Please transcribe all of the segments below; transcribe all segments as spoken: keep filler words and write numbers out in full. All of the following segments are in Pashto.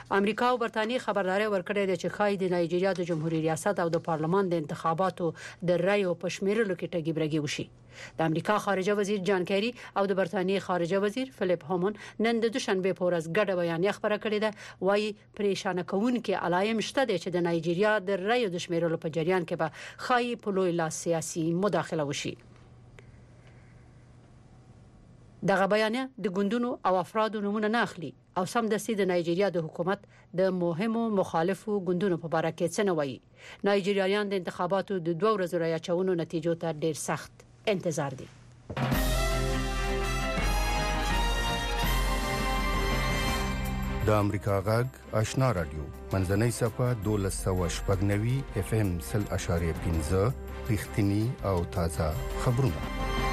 امریکا او برتانیې خبرداري ورکړې ده چې خای د نایجیریا د جمهوریت ریاست او د پارلمان د انتخاباتو د رای او پښمیرلو کې ټګي برګي وشي. د امریکا خارجه وزیر جان کیری او د برتانیې خارجه وزیر فلیپ هومن نن د دوشنبه په ورځ ګډه بیانیه خبره کړې ده. وايي پریشان کوونکې علایم شته چې د نایجیریا د رای او د شمیرلو په جریان کې به خای په لوی لاس سیاسي مداخله وشي. دغه بیانیه د ګوندونو او افرادو نمونه نه اخلي او سم د سید نایجیریا د حکومت د مهمو مخالفو ګوندونو په اړه کې څه نه وایي. نایجیریایان د انتخاباتو د دوه ورځې رای چونو نتیجو ته ډیر سخت انتظار دي. د امریکا غږ آشنا رادیو منځنۍ صفه دولس سوه شپږ نوي اف ام سل اشاریه پنځه رښتینی او تازه خبرونه.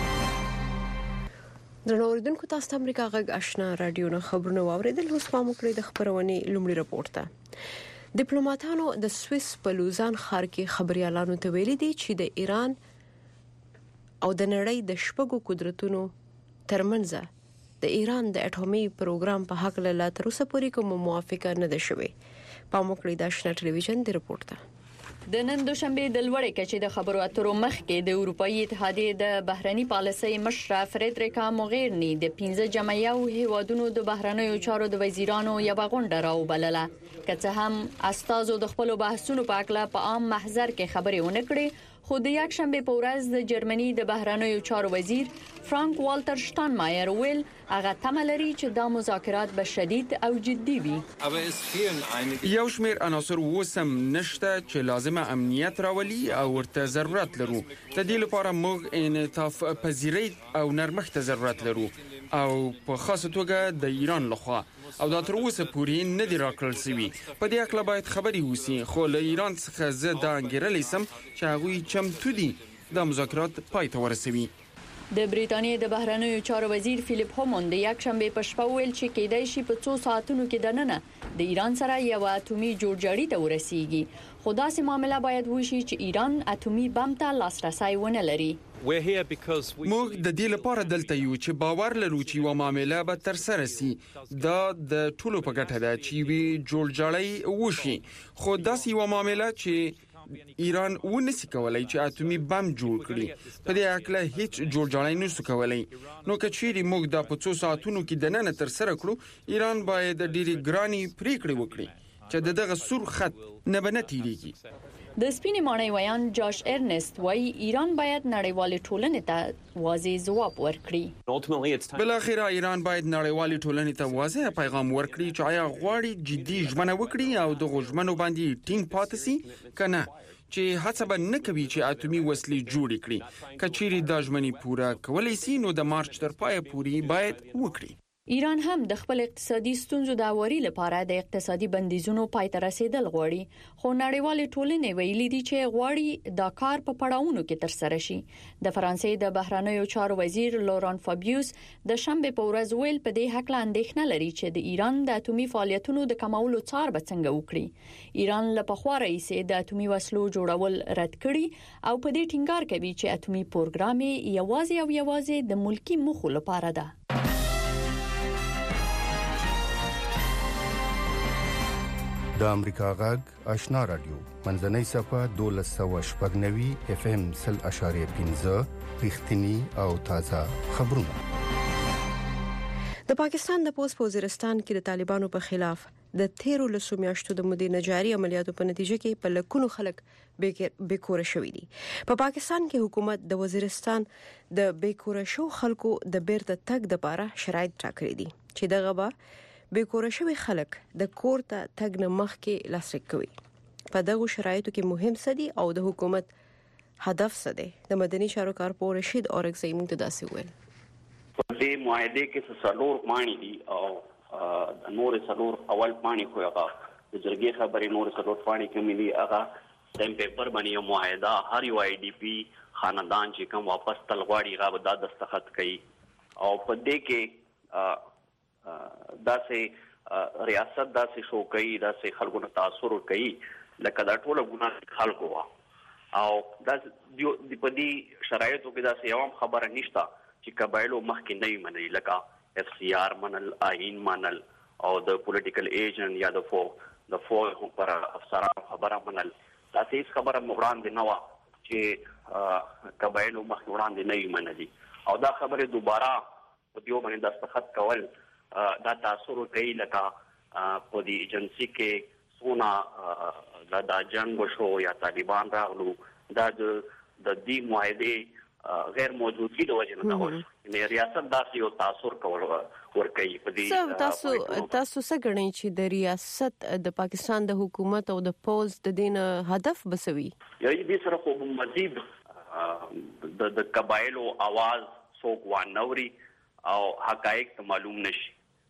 دروردونکو تاسو ته امریکا غږ آشنا رادیو نه خبرونه واوریدل. اوس په موږ د خبرونې لومړی راپور ته. ډیپلوماټانو د سویس په لوزان ښار کې خبريالانو ته ویلي دي چې د ایران او د نړۍ د شپږو قدرتونو ترمنځ د ایران د اټومي پروګرام په حق له تر اوسه پورې کوم موافقه نه ده شوې. په موږ د آشنا ټلویزیون د راپور ته د نن دوشنبه د لوړې کچې د خبرو اترو مخ کې د اروپאי اتحادیې د بهرنی پالیسۍ مشر فریدریکا موغیرنی د پنځه جمعیو هیوادونو د بهرنیو چارو د وزیرانو یو غونډه راوبلله. که څه هم استازو د خپل بحثونو په اړه په عام محضر کې خبرې ونه کړې، خو د یک شنبه په ورځ د جرمني د بهرنیو چارو وزیر فرانک والټر شټانمایر ویل هغه تمه لري چې دا مذاکرات به شدید او جدي وي. یو شمېر عناصر وسم نشته چې لازمه امنیت راولي او ورته ضرورت لرو. د دې لپاره موږ انعطاف پذیری او نرمښت ضرورت لرو او په خاصه توګه د ایران لخوا او دا تر اوسه پورې نه دی راکړل شوی. په دې اړه باید خبري وسی، خو له ایران څخه زه دا انګیرل سم چې هغه چمتو دي د مذاکرات پای ته ورسوي. د بریټانیې د بهرنیو چارو وزیر فلیپ هومن د یک شنبه په شپه ویل چې کېدای شي په څو ساعتونو کې دننه د ایران سره یو اټومي جوړجاړي ته ورسیږي، خو داسې معاملې باید وشي چې ایران اټومي بم ته لاسرسي ونه لري. موږ د دې لپاره دلته یو چې باور لرو چې یو معاملې به تر سره سي. دا د ټولو په ګټه ده چې وی جوړجاړي وشي، خو داسې یو معاملې چې ایران ونسی کولای چې اټومي بم جوړ کړي. په دې اړه هیڅ جوړجاړی نشو کولای. نو کچېری موږ د په څو ساعتونو کې د نن تر سره کړو، ایران باید ډېری ګرانی پریکړې وکړي چې دغه سور خط نه بنتیږي. د سپینې ماڼۍ ویان جاش ارنست وايي ایران باید نړیوالې ټولنې ته واضح ځواب ورکړي. بل اخر ایران باید نړیوالې ټولنې ته واضح پیغام ورکړي چې آیا غواړي جدي ژمنه وکړي او د غوښمنو باندې ټینګ پاتې سي کنه چې هڅه به نه کوي چې اټومي وسلې جوړ کړي. کچېری دا ژمنې پوره کولای سي نو د مارچ تر پای پورې باید وکړي. ایران هم د خپل اقتصادي ستونزو د اوري لپاره د اقتصادي بندیزونو پای ته رسیدل غواړي، خو نړیوالې ټولنې ویلي دي چې غواړي دا کار په پړاوونو کې تر سره شي. د فرانسې د بهرنیو چارو وزیر لوران فابیوس د شنبه په ورځ ویل په دې حق لاندېښنه لري چې د ایران د اټومي فعالیتونو د کمولو څار به څنګه وکړي. ایران له پخوا راهیسې د اټومي وسلو جوړول رد کړي او په دې ټینګار کوي چې اټومي پروګرام یې یوازې او یوازې د ملکی موخو لپاره ده. د امریکا غږ آشنا رادیو منځنۍ صفه دولس سوه شپږ نوي اف ام سل اشاریه پنځه رښتینی او تازه خبرونه. د پاکستان د پوسټ وزیرستان کې د طالبانو په خلاف د تیرو لسو میاشتو د مودې نجاري عملیاتو په نتیجه کې په لکونو خلک بیکوره شوي دي. په پاکستان کې حکومت د وزیرستان د بیکوره شو خلکو د بیرته تګ لپاره شرایط ټاکلي دي چې دغه به بیکوره شوی خلک د کور ته تګ نه مخکې لاسلیک کوي. په دغه شرایطو کې مهم څه دي او د حکومت هدف څه دی؟ د مدني چارو کارپور رشید اورکزی موږ ته داسې ویل. په دې معاهده کې څلور معنی دي او د نور څلور اول معنی خو هغه د جرګې خبرې نور څلور معنی کې ملي هغه سیم پیپر باندې یو معاهده هر یو آی ډي پی خاندان چې کوم واپس تلغواړي هغه به دا دستخط کوي او په دې کې داسې ریاست داسې شو کوي داسې خلکو نه تاثر کوي لکه دا ټول ګناه خلکو وا او دا د پدې شرایطو کې داسې یو خبره نشته چې قبایلو مخکې نه منل لکه اف سی آر منل آئین منل او د پولیټیکل ایجنټ یا د فو د فوج پر افسرانو خبره منل دا هیڅ خبره وړاندې نه و چې قبایلو مخ وړاندې نه یې منلي او دا خبره دوباره په دیو باندې دستخط کول دا تاثیر کوي لکه په دې ایجنسی کې سونا دا د جنگ شو یا طالبان راغلو دا د د دې معاهده غیر موجودګي د وجه نه وشو نه ریاست داسې یو تاثیر کول ورکوي په دې تاسو تاسو څه غواړئ چې د ریاست د پاکستان د حکومت او د پوز د دین هدف بسوي یی دې سره خو مزید د د قبایلو आवाज څوک وانوري او حقایق معلوم نشي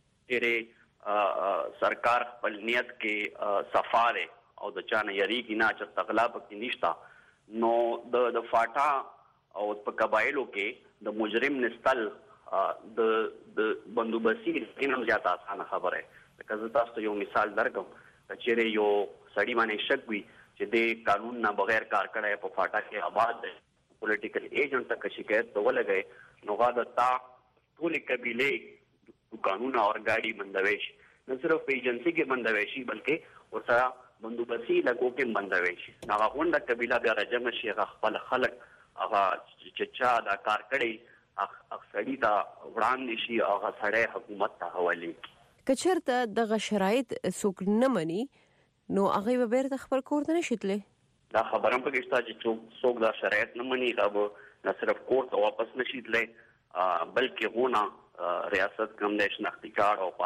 ډېرې سرکار خپل نیت کې صفاره او د چانه یریږي نه چې تغلاب کې نشتا نو د د فاټا او په قبایلو کې د مجرم نستل د د بندوبسي انم زیاته اسانه خبره لکه زه تاسو یو مثال درکم چې یو سړی باندې شک وي چې د قانون نه بغیر کار کړی په فاټا کې آباد دی پولیټیکل ایجنټ تک شکایت ته ولګي نو غاده تا ټول قبيله قانون اور گاڑی بندوي شي نه صرف ایجنسی کې بندوي شي بلکې ورسره بندوبسي لګو کې بندوي شي هغه غونډه قبيله بیا راجم شي خپل خلک هغه چې چا دا کار کړي اکثری دا وړاندې شي هغه سړی حکومت ته حواله کچرته دغه شرایط څوک نه مني نو هغه به بیرته خپل کور ته نشیتله دا خبره په کې ستاسو چې څوک دا شرایط نه مني هغه نه صرف کور ته واپس نشیتله بلکې غونه ریاست کوم د شناختی کارت او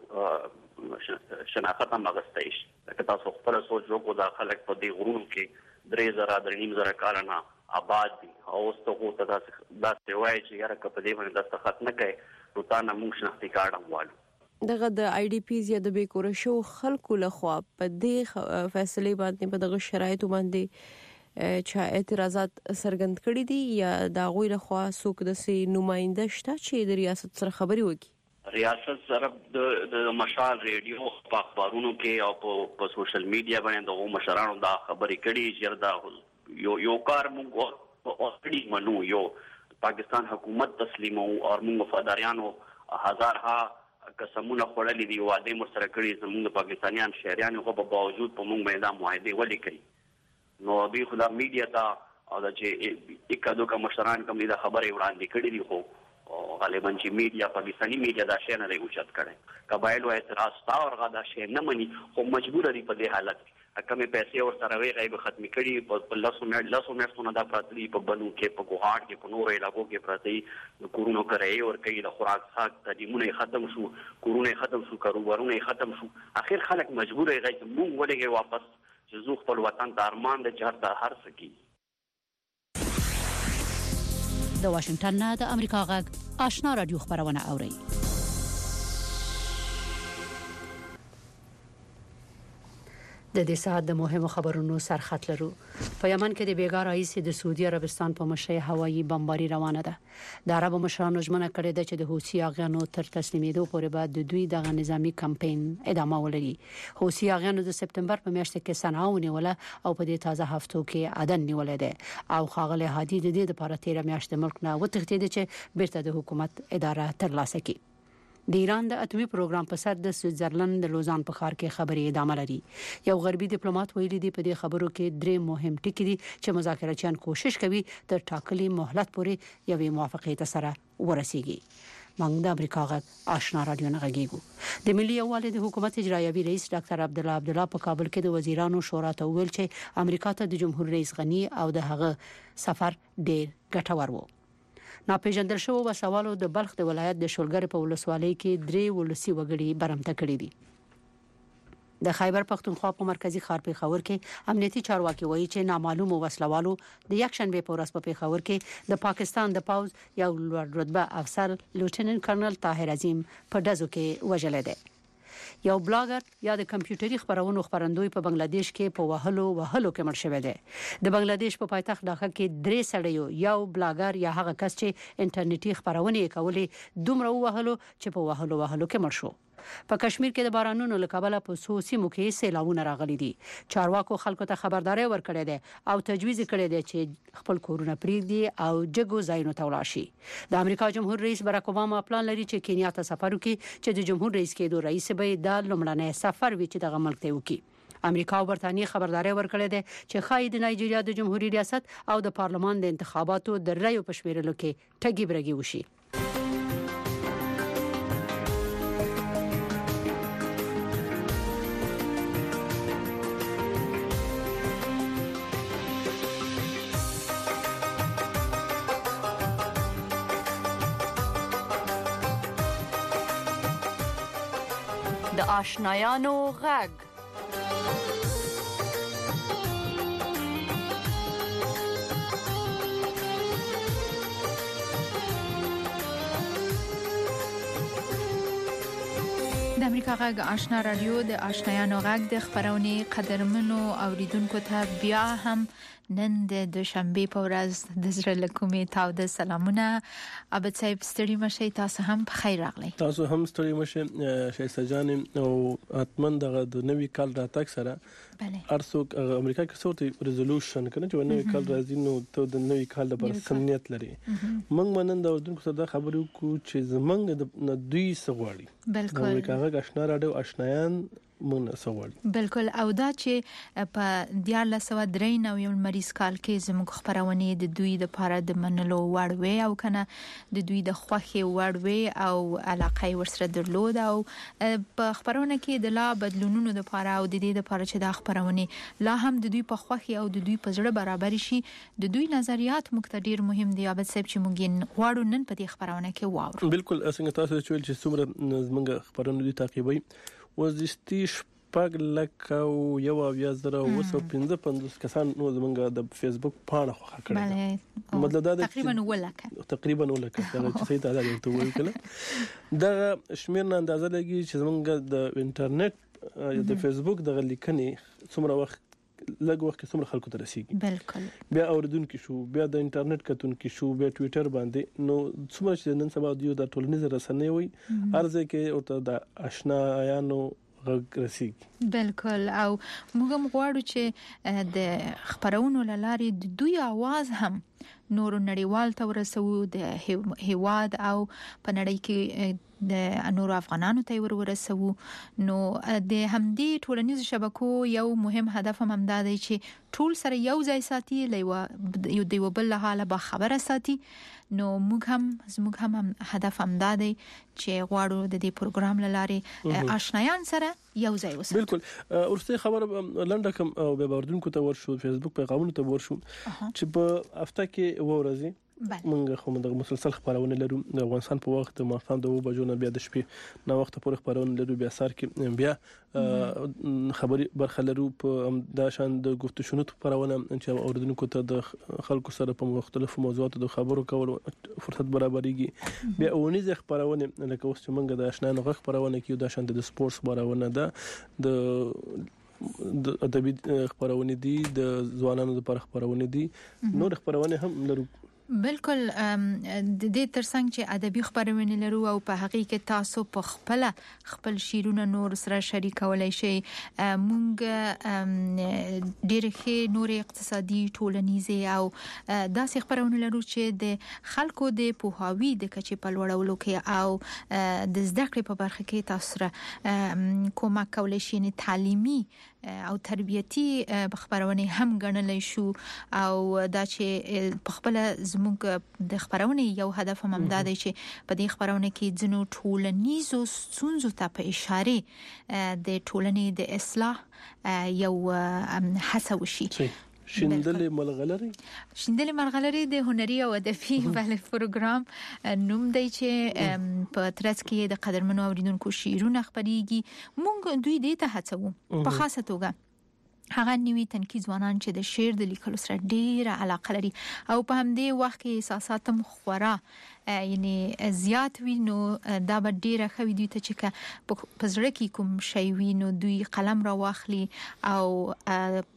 پاسپورت شناخت هم اغستای شي لکه تاسو خپل سوچ وکړو دا خلک په دې غرونو کې درې زره درې نیم زره کال نه آباد دي او اوس ته خو ته دا څه وایي چې یاره که په دې باندې دستخط نه کوي نو تا نه موږ شناختی کارت هم والو دغه د آی ډي پیز یا د بیکور شو خلکو لخوا په دې فیصله باندې په دغه شرایطو باندې چې اعتراضات سرګند کړي دي یا دا غوي لخوا څوک د سي نماینده شته چې د ریاست سره خبري وکړي ریاست سره د د مشال ریډیو په اخبارونو کې او په سوشل میډیا باندې د مشرانو دا خبري کړي چې دا یو یو کار موږ اورېدي منو یو پاکستان حکومت تسلیمو او موږ وفاداریانو هزارها قسمونه خورلې دي واده مر سره کړي زموږ پاکستانیان شهريان خو په باوجود په موږ باندې دا معاهده ولې کړي نو به خدا میډیا ته او د چې اکادو کا مشران کوم دي خبره وړاندې کړي دي خو غالبا چې میډیا پاکستاني میډیا دا شی نه اوچت کړي قبایلو اعتراض تا او غدا شی نه مني خو مجبور دي په دې حالت کمې پیسې ور سره وی غیب ختم کړي په لاسو مې لاسو مې څونه دا پراتلی په بنو کې په ګوهاټ کې په نور علاقو کې پراتی د کورونو کرای او کوي د خوراک څاک تدیمونه ختم شو کورونه ختم شو کاروبارونه ختم شو اخر خلک مجبور غي چې موږ ولګي واپس چې زو خپل وطن ته ارمان د چارته هر سکی د واشنگټن نه د امریکا غږ آشنا رادیو خبرونه اوري د دې ساعت د مهمو خبرونو سرخط لرو په یمن کې د بیګار رئیس د سعودي عربستان په مشرۍ هوایي بمباري روانه ده د عربو مشرانو ژمنه کړې ده چې د حوثي اغیانو تر تسلیمېدو پورې بعد د دوی دغه نظامی کمپاین ادامه ولري حوثي اغیانو د سپتمبر په میاشت کې صنعا ونیوله او په دې تازه هفتو کې عدن نیولې ده او خاغله هادي د دې لپاره تیر میاشت د ملک نه وتښتید چې بیرته د حکومت اداره ترلاسه کړي د ایران د اټومي پروګرام په سر د سویټزرلند د لوزان په ښار کې خبرې ادامه لري یو غربي ډیپلوماټ ویلي دی په دې خبرو کې درې مهم ټکي دي چې مذاکراتچیان کوشش کوي تر ټاکلي مهلت پورې یوې موافقې ته سره ورسیږي موږ د امریکا غږ آشنا رادیو نه غږیږو د ملي یووالي د حکومت اجرایوي رئیس ډاکټر عبد الله عبد الله په کابل کې د وزیرانو شورا ته ویل چې امریکا ته د جمهور رئیس غنی او د هغه سفر ډیر ګټور و ناپېژندل شو و سوالو د بلخ د ولایت د شولګر په ولسوالۍ کې درې ولسی وګړي برمته کړي دي د خیبر پختونخوا په مرکزی ښار پیښور کې امنیتي چارواکي وایي چې نامعلوم وسلوالو د یک شنبه په ورځ په پیښور کې د پاکستان د پوز یو لوړ رتبه افسر لیوټیننټ کرنل طاهر عظیم په دزو کې وژل دی یو بلاګر یا د کمپیوټري خبرونو خبرندوی په بنگلاديش کې په وهلو وهلو کې مړ شوی دی د بنگلاديش په پایتخت ډاکا کې درې سړیو یو بلاګر یا هغه کس چې انټرنیټي خبرونه کولې دومره وهلو چې په وهلو وهلو کې مړ شو په کشمیر کې د بارانونو لکبله په څو سیمو کې سیلاوونه راغلي دي. چارواکو خلکو ته خبرداري ورکړې ده او تجویز کړی دی چې خپل کورونه پریږدي او جګو ځایونو ته ولاړ شي. د امریکا جمهور رئیس باراک اوباما پلان لري چې کینیا ته سفر وکړي چې د جمهور رئیس کېدو رئیس به د لومړنۍ سفر وي چې دغه ملک ته وکړي. امریکا او برتانیې خبرداري ورکړې ده چې خای د نایجیریا د جمهوریت ریاست او د پارلمان د انتخاباتو د رایو په شمیرلو کې ټګي برګي وشي. د آشنایانو غږ د امریکا غږ آشنا رادیو د آشنایانو غږ د خبرونې قدرمنو اوریدونکو ته بیا هم نن د دوشنبه په ورځ د زړه لکومې تاوده سلامونه. ابد صاحب ستړي مشه، تاسو هم په خیر راغلی. تاسو هم ستړي مشه شایسته جان او اتمن دغه د نوي کال راتګ سره بله ارڅوک امریکا کې څورتي ریزولوشن کنه چې نوي کال راځي نو ته د نوي کال لپاره سمنیت لري. موږ منن د اوردونکو سره خبرو کو چې زمنګ د دوی سغواړي بالکل امریکا غږ آشنا راډیو آشنایان مونږ سوال بالکل او دا چې په دیار سو درې نو یو مریض کال کې زموږ خبرونه د دوی د پاره د منلو وړوي او کنه د دوی د خوخي وړوي او علاقه ورسره درلود او په خبرونه کې د لا بدلونونو د پاره او د دې د پاره چې د خبرونه لا هم د دوی په خوخي او د دوی په زړه برابر شي. د دوی نظریات مقتدر مهم دي. ابد صاحب چې موږ غواړو نن په دې خبرونه کې واورو. بالکل څنګه تاسو چې چې څومره زموږ خبرونه دي تعقیبوي وزستي شپږ لک او یو بیا زره او څو پنځه پنځوس کسان نو زمونږ د فیسبوک پاڼه خوښه کړې. مطلب دا دی تقریبا ولکه تقریبا ولکه چې صحیح تعداد ورته وایي کنه. دا شمیر نه اندازه لګي چې زمونږ د انټرنیټ د فیسبوک د لیکنې څومره وخت لږ وخت څومره خلکو ته رسیږي. بالکل بیا اوردونکو شو بیا د انټرنیټ کتونکو شو بیا ټوئیټر باندې نو څومره چې نن سبا دیو د ټولنیز رسنۍ وي ارزه کې او ته د آشنایانو رسیږي. بالکل او موږ هم غواړو چې د خبرونو لاري د دوی आवाज هم نور نړیوال ته ورسو د هیواد او په نړۍ کې د نور افغانانو ته ورسو. نو د همدې ټولنیزو شبکو یو مهم هدف هم دا دی چې ټول سره یو ځای ساتي یو دی وبل حاله به خبره ساتي. نو موږ هم زموږ هم هدف هم دا دی چې غواړو د دې پروګرام لاره آشنایان سره یو ځای وساتو. بالکل ورسته خبر لنډه کوم او به باردونکو ته ورشو فیسبوک پیغامونو ته ورشو چې په هفته کې وورځي موږ خو موږ مسلسل خبرونه لرو د افغانستان په وخت د ماښام د وو بجو نه بیا د شپې نو وخت پورې خبرونه لرو بیا سار کې بیا خبري برخه لرو په د شان د گفتشونو خبرونه چې اوردونکو ته د خلکو سره په مختلفو موضوعاتو د خبرو کول فرصت برابرېږي. بیا اونیزه خبرونه لکه اوس چې موږ د آشنا نغ خبرونه کې د شان د سپورتس خبرونه ده د د ادبي خبرونه دي د ځوانانو لپاره خبرونه دي نور خبرونه هم لرو. بالکل د دې ترڅنګ چې ادبي خبرونه لرو او په حقیقت تاسو په خپل خپل شیرونه نور سره شریکولای شئ. مونږ ډېر ښه نور اقتصادي ټولنیزه او داسې خبرونه لرو چې د خلکو د پوهاوی د کچې په لوړولو کې او د زده کړې په برخه کې تاسو سره کومک کولای شئ. تعلیمي او تربیتی خبرونه هم ګڼلای شو او دا چې په خپل زموږ د خبرونه یو هدف هم دا دی چې په دې خبرونه کې ځنو ټولنیزو ستونزو ته په اشاره د ټولنې د اصلاح یو هڅه وشي. شیندلې ملغلري شیندلې ملغلري د هنري او ادبي بل پروګرام نوم دی چې په ترڅ کې د قدرمنو اوریدونکو شعرونه خبريږي. مونږ دوی دې ته هڅو په خاصه توګه هغه نیوي تنکي ځوانان چې د شعر د لیکلو سره ډیره علاقه لري او په همدې وخت کې احساسات هم خورا یعنی زیات وي. نو دا به ډیره خوي دوی ته چې په زړه کې کوم شی وي نو دوی قلم را واخلي او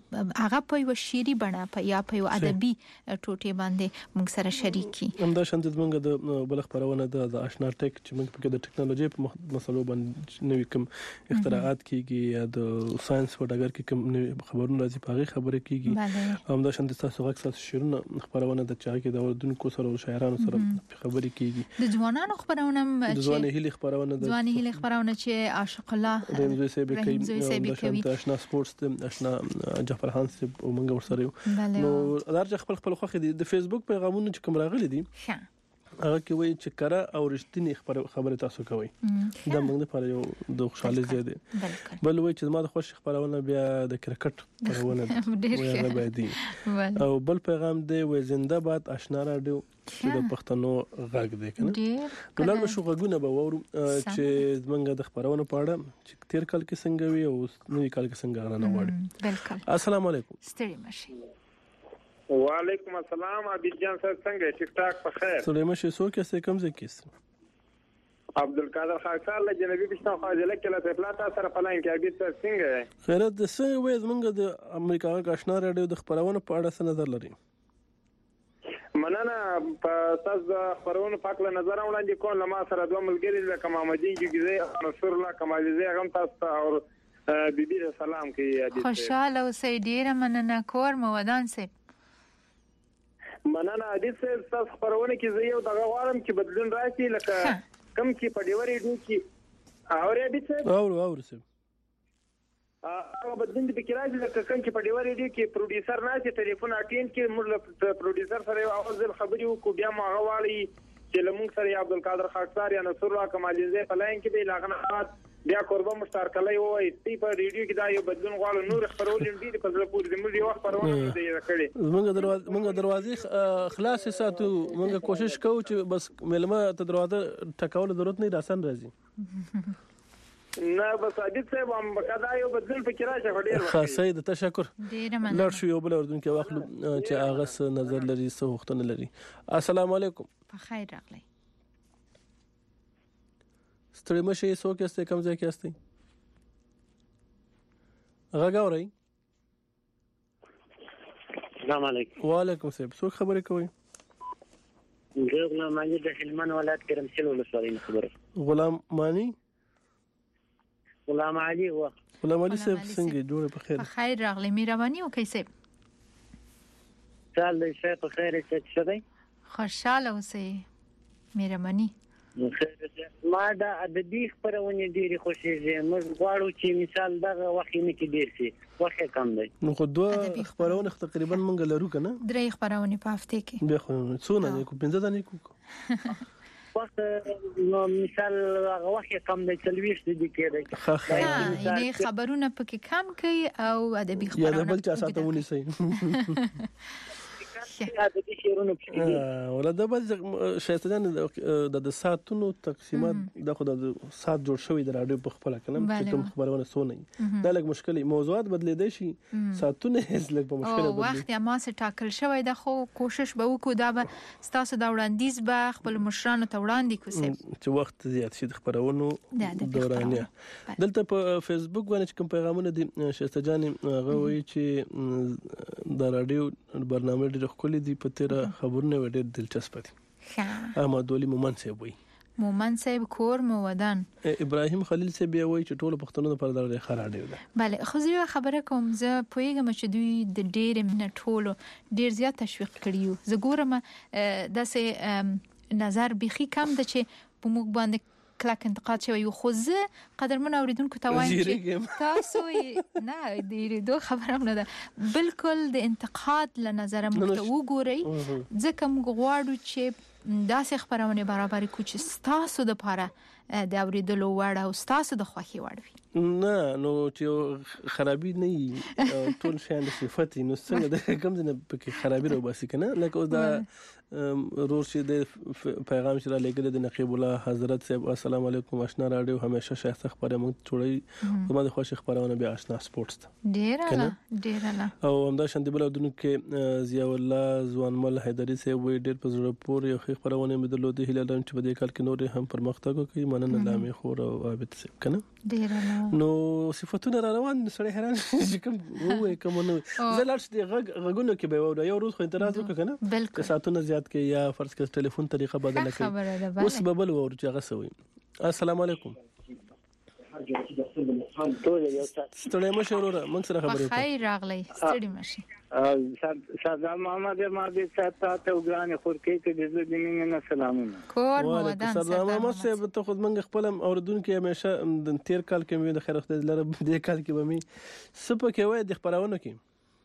هغه په یو شيري بڼه په یا په یو ادبي ټوټه باندې موږ سره شریکي همدا شانت موږ د بل خبرونه د آشنا ټیک چې موږ په د ټکنالوژي په مسلو باندې نوې کوم اختراعات کیږي یا د ساينس په ډګر کې کوم خبرونه راځي په هغه خبره کیږي همدا شانت تاسو غوښتل شیرونه خبرونه د چا کې د وردونکو سره او شاعرانو سره خبرې کیږي د ځوانانو خبرونه د ځواني هلي خبرونه د ځواني هلي خبرونه چې عاشق الله رمزي سیبي کوي د آشنا سپورتس آشنا جعفر خان سیب او موږ ورسره نو درجه خپل خپل خوخه د فیسبوک پیغامونه چې کوم راغلي دي هغه کې وایي چې کړه او رښتینی خبره تاسو کوي دا موږ لپاره یو د خوشاله زیاده بل وایي چې ما د خوش خبرونه بیا د کرکټ خبرونه وایي باندې او بل پیغام دی وای زنده باد آشنا رادیو چې د پښتنو غږ دی کنه ټول مشو غږونه به وورو چې موږ د خبرونه پاړه چې تیر کال کې څنګه وي او نوې کال کې څنګه غواړي بالکل بالکل السلام علیکم ستړي مشي وعلیکم السلام عبد جان صاحب څنګه ټیک ټاک په خیر سليمان شیسو کې څه کم ځکه عبدالقادر خاکسار له جنوبي پښتون خاجله کې له پلاتا سره پلان کې عبد صاحب څنګه خیرت د څه وې زمونږ د امریکا آشنا رادیو د خبرونه په اړه څه نظر لري مننه په تاسو خبرونه پاک له نظر وړاندې کوم لمه سره دوه ملګری د کمامدین جګزي نصر الله کمالزي غم تاسو او بیبي سلام کوي خوشاله اوسئ ډیره مننه کور مو ودان سي مننه د څه تاسو خبرونه کې زه یو دغه غواړم چې بدلون راشي لکه کم کې په ډیوري ډو کې اورې دي څه اورو اورو څه هغه بدلون د فکر راځي لکه کم کې په ډیوري ډو کې پروډوسر نه چې ټلیفون اټین کې موږ له پروډوسر سره یو اواز خبري وکړو بیا ما غواړي چې لمونږ سره عبدالقادر خاکسار یا نصر الله کمالزي په لاین کې دی لاغنه بیا قربان مشترکلای وای تی په ریډیو کې دا یو بدلون غواړو نور خبرول دي په ځل پورې د موږ یو خبرونه دی کړی موږ دروازه موږ دروازې خلاص ساتو موږ کوشش کوو چې بس ملما ته دروازه ټکاول ضرورت نه راسن راځي نه بس عادت صاحب هم بقدا یو بدلون فکر راشه ډیر خاصه د تشکر ډیر مننه لړ شو یو بل اردن کې واخلو چې هغه نظر لري څه وختونه لري السلام علیکم په خیر راغلی ستړي مشه څوک یې کم ځای کې استي غاګوري السلام علیکم وعلیکم السلام څوک خبرې کوي زه غلام مانی د هلمند ولایت کې رمسل ولسوالۍ خبره غلام مانی غلام علي هو غلام علي صاحب څنګه جوړ په خیر په خیر راغلی مهرباني وکړئ صاحب سال دې شه په خیر څه څه دی خوشاله اوسئ مهرباني ما دا ادبي خبرونه ډېری خوښیږي موږ غواړو چې مثال دغه وخت نه کې ډېر شي وخت کم دی نو خو دوه خبرونه تقریبا موږ لرو کنه درې خبرونه په هفته کې به خو څونه نه کو پنځه دانې کو وخت نو مثال هغه وخت کم دی چلويش دي کېږي ښه یعنی خبرونه پکې کم کوي او ادبي خبرونه یا بل چا ساتونی سي ادبي شعرونه اه ولدا بل شایستان د ساتونو تقسیمات د خو د سات جوړ شوی د رادیو په خپل کنه چې کوم خبرونه سونه دا لږ مشکل موضوعات بدلیدای شي ساتونه هیڅ لږ په مشکل بدلی وخت یا ما سه ټاکل شوی د خو کوشش به وکړو دا به ستاسو د وړاندیز به خپل مشرانو ته وړاندې کوسي چې وخت زیات شي د خبرونو دورانيه دلته په فیسبوک باندې کوم پیغامونه دي شایسته جان غوي چې د رادیو برنامه ډېر خولي دي په تیر خبرونه ډېر دلچسپ دي ښه احمد ولي مومن صاحب وي مومن صاحب کور مو ودان ابراهيم خلیل صاحب وي چې ټول پښتنو په دغه خراډ دی bale خو زه خبره کوم زه پوهیږم چې دوی د ډېر من ټولو ډېر زیات تشویق کړیو زه ګورم داسې نظر بيخي کم د چې په موږ باندې کلک انتقاد شوی خو زه قدرمن اوریدونکو ته وایم چې تاسو نه دې دوه خبره نه ده بالکل د انتقاد له نظر موږ ته وګورئ ځکه موږ غواړو چې داسې خبرونه برابر کو چې تاسو د لپاره د اوریدلو وړ او تاسو د خوښي وړ وي نه نو چې خرابي نه ټول شان د صفات نو څنګه د کوم نه پکې خرابي رو باسي کنه لکه دا روشي د پیغام چې را لګل د نقیب الله حضرت صاحب السلام علیکم آشنا رادیو همیشه شایسته خبره موږ جوړي کومه د خوشي خبرونه به آشنا سپورتس ډیر نه ډیر نه او همدا شاندې بل دونکو کې ضیاء الله ځوانمل حیدری صاحب وی ډیر په زړه پور یو خبرونه مې درلودې هلال چې په دې کال کې نور هم پرمختګ کوي مننه لامي خور او عابد سیب کنه ډیر نو صفاتونه را روان سړی حیران چې کوم وې کوم نو زلاړ دې غ غونو کې به وره یو روز خو اعتراض وکړ کنه که ساعتونه زیات کې یا فرض کړه ټلیفون طریقه بدل کړي اوس به بل ور چې هغه سوي السلام علیکم ټول یو ستړي مشه وروره موږ سره خبرې وکړو خیر راغلی ستړي مشه سلام محمد ما دې ساته ته وګرانه خور کې ته دې دې نه سلامونه کور مو ودان سلام محمد صاحب ته خود منګ خپل اوردونکو همیشه د تیر کال کې مې د خیر وخت لره دې کال کې به مې سپه کې وای د خبرونه کې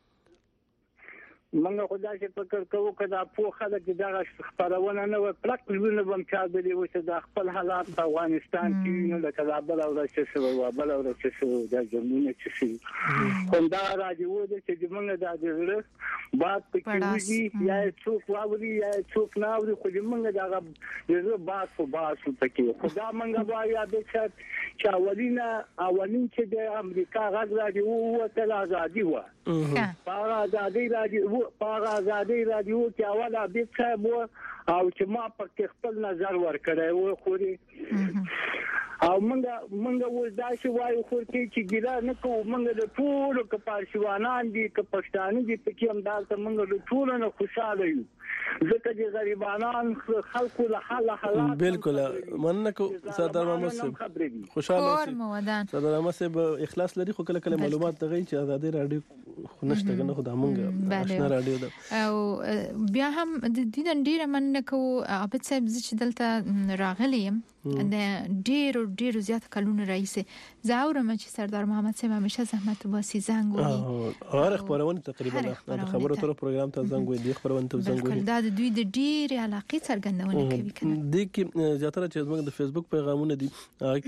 منګه خدای چې فکر کوو کدا په خلک دغه خبرونه نه و پلک ژوند بم چا دی و چې د خپل حالات په افغانستان کې نو د کابل او د شسو او بل او د شسو د جمهوریت چې شي خندا راځي و چې موږ د دې بات پکې یا څوک واوري یا څوک نه واوري خو موږ دغه دغه بات په باسو پکې خدا موږ وايي د چې اولینه اولین چې د امریکا غږ راځي او تل ازادي و هغه ازادي راځي پاغه ازادي رادیو کې اوله بیت صاحب او چې ما په خپل نظر ور کړی و خوري او منګه منګه وځدا شي وایو خو چې ګیلا نه کوو منګه د ټول کپارشوانان دي کپښتانه دي په کې همدار ته منګه د ټول نه خوشاله یو ځکه چې غریبانان خلکو له حال حالات بالکل مننه کو سردار محمد صاحب خوشاله اوسئ سردار محمد صاحب اخلاص لري خو کله کله معلومات دغه چې آزادي رادیو خو نشته کنه خو د منګه آشنا رادیو ده او بیا هم د دې ډیره مننه کو عابد صاحب چې دلته راغلیم د ډیرو ډیرو زیات کلونو رئیس زاورم چې سردار محمد صاحب همیشه زحمت واسي زنګ وي هر خبرونه تقریبا د خبرو تر پروګرام ته زنګ وي د خبرونه ته زنګ وي دا د دوی د ډیر علاقې څرګندونه کوي کنه د کې زیاتره چې موږ د فیسبوک پیغامونه دي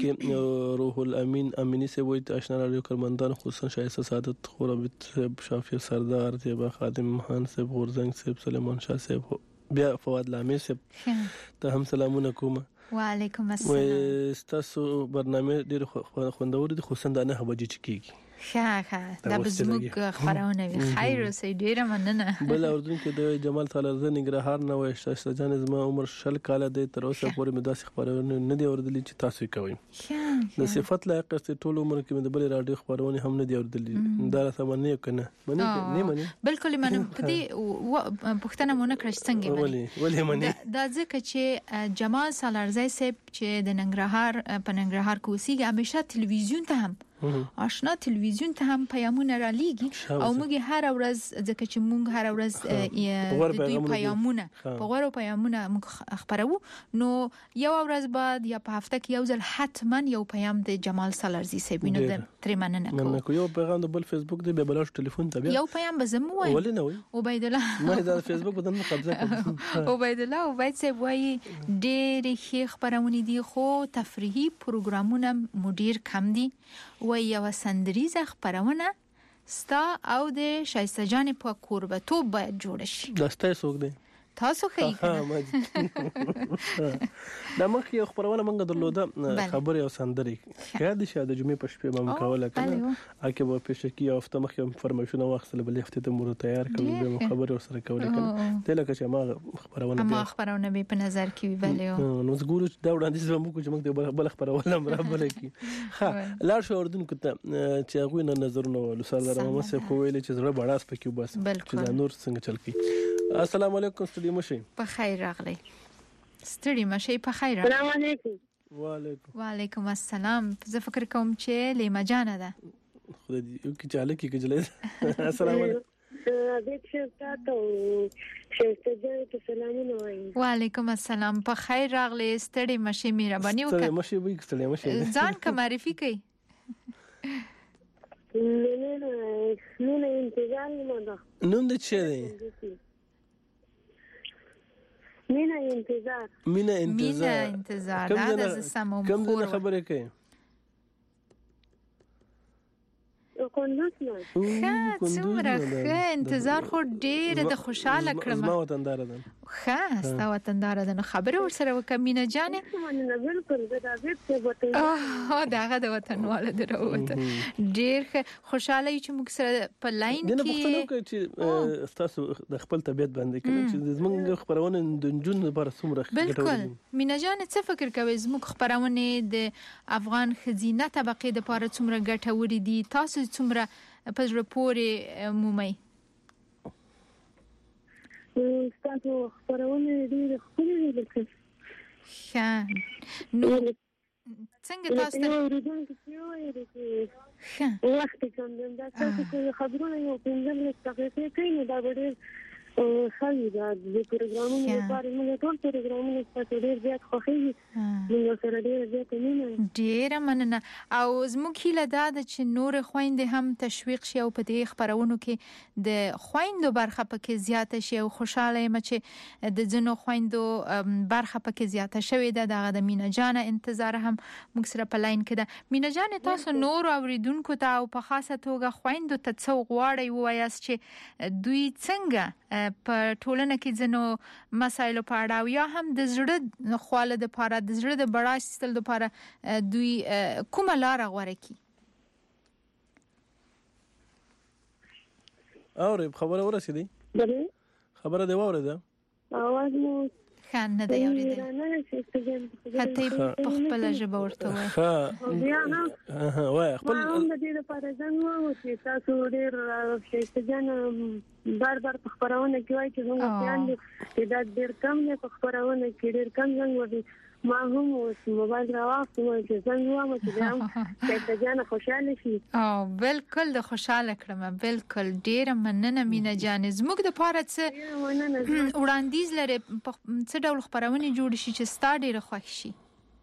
کې روح الامین امینی سے وایي آشنا رادیو کارمندان خصوصا شایسته سعادت خورابت صاحب شافی سردار تیبا خادم مهان صاحب غورزنګ صاحب سلیمان شاه صاحب بیا فواد لامي صاحب ته هم سلامونه کوم وعلیکم السلام تاسو برنامه ډیر خوندور دي خصوصا د نه بجې چکیږي ښه ښه دا بزموږ خبرونه وي خیر اوسې ډیره مننه بل اردن کې د جمال سالارزه نګرهار نه وای شته جان زما عمر شل کال دی تر اوسه پورې مې داسې خبرونه نه دی اوردلې چې تاسو کوي د صفات لایق است ټول عمر کې مې د بل رادیو خبرونه هم نه دی اوردلې دا سمونه کنه منی نه منی بالکل منم په دې پښتنه مونږ کړ څنګه ولی ولی منی دا ځکه چې جمال سالارزه صاحب چې د ننګرهار په ننګرهار کې اوسېږي همیشه تلویزیون ته هم آشنا تلویزیون ته هم پیامونه را لیږي او موږ هر ورځ ځکه چې موږ هر ورځ د دوی پیامونه په غوړو پیامونه موږ خبرو نو یو ورځ بعد یا په هفته کې یو ځل حتما یو پیام د جمال سالارزي سیبینو د تر مننه مننه کو یو پیغام د بل فیسبوک دی به بلاش ټلیفون ته یو پیام به زمو وای ولې نه وای عبید الله ما د فیسبوک بدن قبضه کړم عبید الله عبید صاحب وای ډېر ښه خبرونه دي خو تفریحي پروګرامونه مدیر کم دي و یو سندریزه خبرونه ستا او د شایسته جان په قربتوب باید جوړ شي داسته څوک دی تاسو خی کنه دا مخ یو خبرونه منګه درلوده خبر یو سندري کله د شاده جمعې په شپه مم کوله کنه اکه په پېښکی او هفته مخ یو انفارمیشن واخصله بل هفته ته مور تیار کړو به خبر سره کوله کنه ته لکه چې ما خبرونه ما خبرونه به په نظر کې ویلې نو زګورو دا وړاندې زموږ کو چې موږ بل خبرونه مرابل کی ها لا شو اردن کته چې هغه نه نظرونه ول سردار محمد صاحب ویل چې زړه بڑاس پکې بس چې نور څنګه چل کی السلام علیکم ستړي مشي په خیر راغلی ستړي مشي په خیر السلام علیکم وعلیکم وعلیکم السلام زه فکر کوم چې لیما جان ده خو دې یو کې چاله کې کېجلې السلام علیکم دې چې تاسو شهسته ته سلامونه وایم وعلیکم السلام په خیر راغلی ستړي مشي مهرباني وکړه ستړي مشي وي ستړي مشي ځان کا معرفي کوي نه نه نه انتظار نه ده نوم دې څه دی مینا انتظار مینا انتظار مینا انتظار دا د سمو کوم څه خبرې کوي کندوز نه ښه څومره ښه انتظار خو ډېر د خوشاله کړم زما وطندار ده ښه ستا وطندار ده نو خبره ورسره وکړه مینا جانې مننه بالکل زه د حبیب صاحب وطن اه دغه د وطنواله دروته ډېر ښه خوشاله چې موږ سره په لاین کې نه پوښتنه کې چې تاسو د خپل طبيعت باندې کې چې زموږ خبرونه د جون لپاره څومره بالکل مینا جانې څه فکر کوي زموږ خبرونه د افغان خزینه طبقه د لپاره څومره ګټوري دي تاسو څومره په زړه پورې مومئ تاسو خبرونه ډېر ښکلي دي ښه نو څنګه تاسو ته ورته کیوي ښه وخت کوم دا تاسو خبرونه یو پنځه دقیقې کوي دا ډېر خالي دا د پروګرامونو لپاره موږ ټول پروګرامونه ستاسو ډېر زیات خوښیږي موږ سره ډېر زیات مینه ډېر مننه او زموږ هیله دا ده چې نور خويندې هم تشویق شي او په دې خبرونو کې د خويندو برخه پکې زیاته شي او خوشاله یم چې د ځنو خويندو برخه پکې زیاته شوې ده دغه د مینا جان انتظار هم موږ سره په لاین کې ده مینا جان تاسو نور اوریدونکو ته او په خاصه توګه خويندو ته څو غواړي وایاست چې دوی څنګه په ټولنه کې ځنو مسایلو په اړه او یا هم د زړه خواله د لپاره د زړه د بڑا سیستل د لپاره دوی کومه لار غوړه کی اورې خبره ورسېدي خبره دی واورېده اواز مو خان نه دی اورېدل هته په خپل ژبه ورته وای ها بیا ها وای خپل هم د دې لپاره ځنګو چې تاسو ډېر شي ځان بار بار په خبرونه کې وایي چې موږ بیان دي چې دا ډېر کم نه په خبرونه کې ډېر کم ځنګو ما هم اوس موبایل راوخت نو چې څنګه وایم چې دا هم چې ځان خوشاله شي او بالکل د خوشاله کړم بالکل ډېر مننه مینا جان زموږ د لپاره څه وړاندیز لري څه ډول خبرونه جوړ شي چې ستا ډېر خوښ شي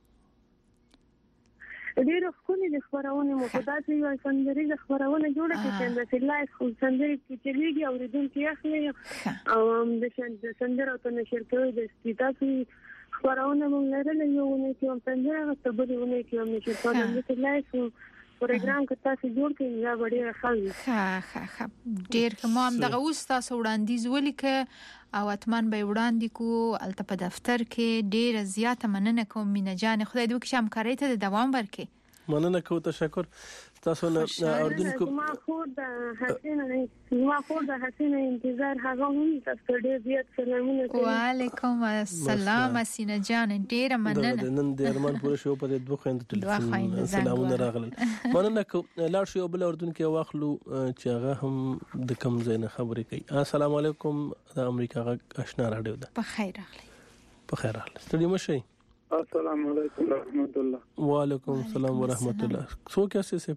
ډېر خپل د خبرونه مو خدای ته یو سندري د خبرونه جوړه کړي چې د لایف خو سندري کې چلیږي او د دې کې اخلي او د سندرو ته نشر کوي د استیتاسي خبرونه مونږ لرل یو نه کوم څنګه خبرونه کوم چې په دې لایف پروګرام کې تاسو جوړ کړئ دا ډېر ښه ښه ښه ښه ډېر کوم هم دغه اوس تاسو وړاندیز ولیکه او اتمن به وړاندې کو الته په دفتر کې ډېر زیاته مننه کوم مینا جان خدای دې وکړي همکاري ته دوام ورکړي مننه کوم تشکر تاسو نه اردوونکو ما خو د حسینه ما خو د حسینه انتظار هغه هم تاسو ډېر زیات سلامونه کوم وعلیکم السلام حسینه جان ډېر مننه نن د ارمان پوره شو په دوه خويند ټلیفون سلامونه راغلل مننه کوم لاړ شو بل اردوونکو واخلو چې هغه هم د کم زین خبرې کوي السلام علیکم د امریکا آشنا رادیو ده په خیر راغلی په خیر راغلی ستړي مشئ السلام علیکم ورحمت الله وعلیکم السلام ورحمت الله څو کیسه سه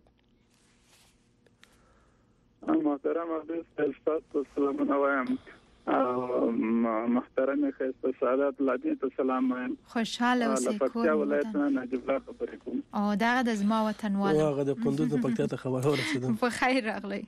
محترم عزیز استاد سلام علیکم محترم خیسته سعادت لادي ته سلام وایم خوشاله اوسئ پکتیا ولایت نه نجیب الله خبرې کوم او دا د زما وطنوال هغه د کندوز د پکتیا ته خبر ورسېدم په خیر راغلی